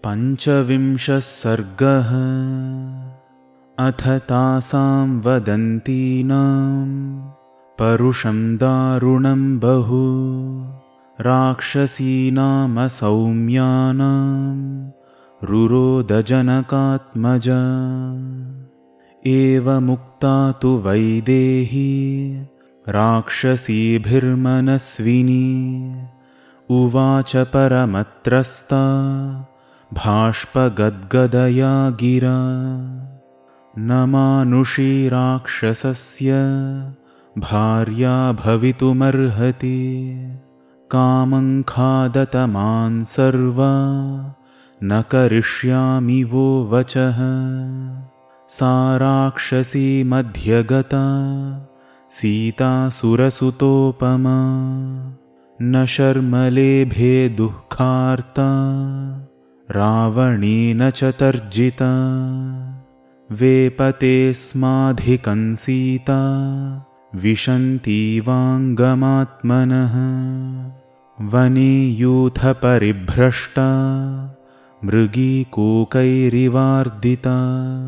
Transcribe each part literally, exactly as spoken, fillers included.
पञ्चविंशः सर्गः। अथ तासां वदन्तीनां परुषं दारुणं बहु, राक्षसीनामसौम्यानां रुरोदजनकात्मजा। एवमुक्ता तु वैदेही राक्षसीभिर्मनस्विनी, उवाच परमत्रस्ता भाष्पगद्गदया गिरा। न मानुषी राक्षसस्य भार्या भवितुमर्हति, कामं खादत मां सर्वा न करिष्यामि वो वचः। सा राक्षसी मध्यगता सीता सुरसुतोपमा, न शर्मलेभे दुःखार्ता रावणेन च तर्जिता। वेपते स्माधिकं सीता विशन्तीवाङ्गमात्मनः, वने यूथपरिभ्रष्टा मृगीकूकैरिवार्दिता।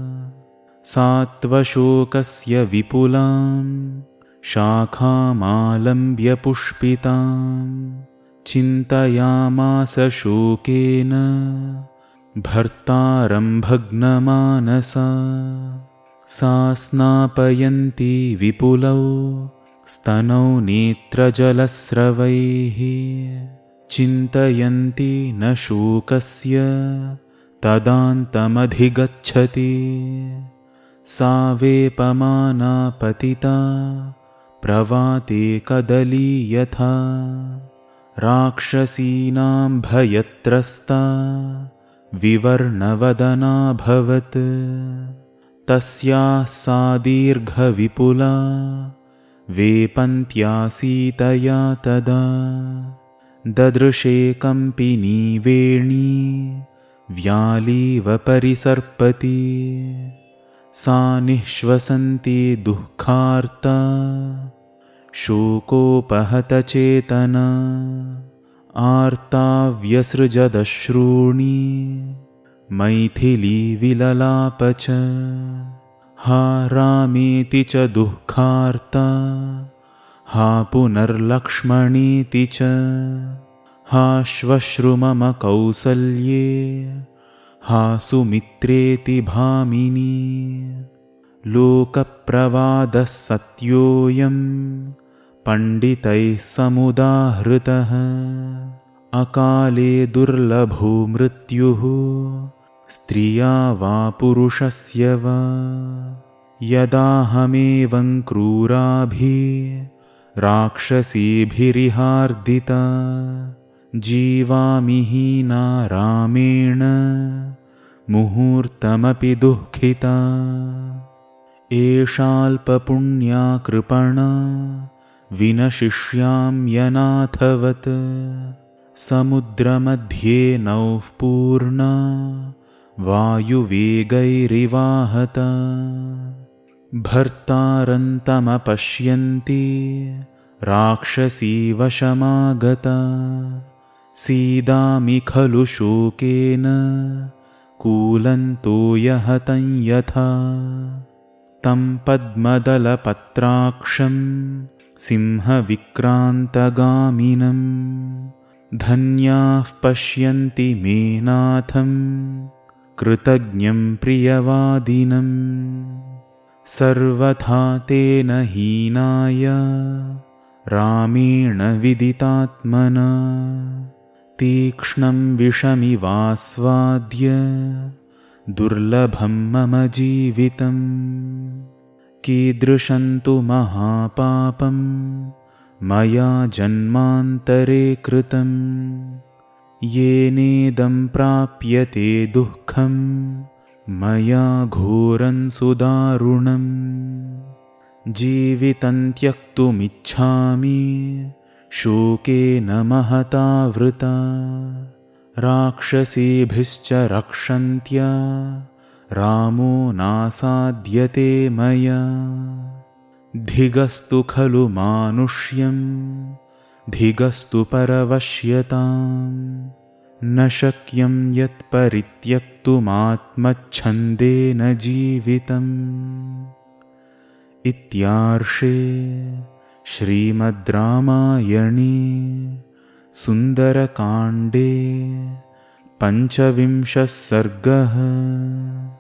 सात्वशोकस्य विपुलां शाखामालम्ब्य पुष्पितां, चिन्तयामास शोकेन भर्तारं भग्नमानसा। सा स्नापयन्ती विपुलौ स्तनौ नेत्रजलस्रवैः, चिन्तयन्ती न शोकस्य तदान्तमधिगच्छति। सा वेपमाना पतिता प्रवाते कदली यथा, राक्षसीनां भयत्रस्ता विवर्णवदनाभवत्। तस्याः सा दीर्घविपुला वेपन्त्यासीतया तदा, ददृशे कम्पिनी वेणी व्यालीव परिसर्पति। सा निःश्वसन्ती दुःखार्ता शोकोपहतचेतना, आर्ता व्यसृजदश्रूणि मैथिली विललाप च। हा रामेति च दुःखार्ता, हा पुनर्लक्ष्मणेति च। हा श्वश्रु मम कौसल्ये, हा सुमित्रेति भामिनी। लोकप्रवादः सत्योऽयं पण्डितैः समुदाहृतः, अकाले दुर्लभो मृत्युः स्त्रिया वा पुरुषस्य वा। यदाहमेवं क्रूराभिः राक्षसीभिरिहार्दिता, जीवामि हीना रामेण मुहूर्तमपि दुःखिता। एषाल्पपुण्या कृपणा विनशिष्याम्यनाथवत्, समुद्रमध्ये नौः पूर्णा वायुवेगैरिवाहता। भर्तारन्तमपश्यन्ती राक्षसी वशमागता, सीदामि खलु शोकेन कूलन्तो यहतं यथा। तं पद्मदलपत्राक्षं सिंहविक्रान्तगामिनं, धन्याः पश्यन्ति मे नाथं कृतज्ञं प्रियवादिनं। सर्वथा तेन हीनाय रामेण विदितात्मना, तीक्ष्णं विषमिवास्वाद्य दुर्लभं मम जीवितं। कीदृशं तु महापापं मया जन्मान्तरे कृतं, येनेदं प्राप्यते दुःखं मया घोरं सुदारुणं। जीवितं त्यक्तुमिच्छामि शोकेन महतावृता, राक्षसीभिश्च रक्षन्त्या रामो नासाद्यते मया। धिगस्तु खलु मानुष्यं धिगस्तु परवश्यतां, न शक्यं यत्परित्यक्तुमात्मच्छन्देन जीवितम्। इत्यार्षे श्रीमद् रामायणे सुन्दरकाण्डे पञ्चविंशः सर्गः।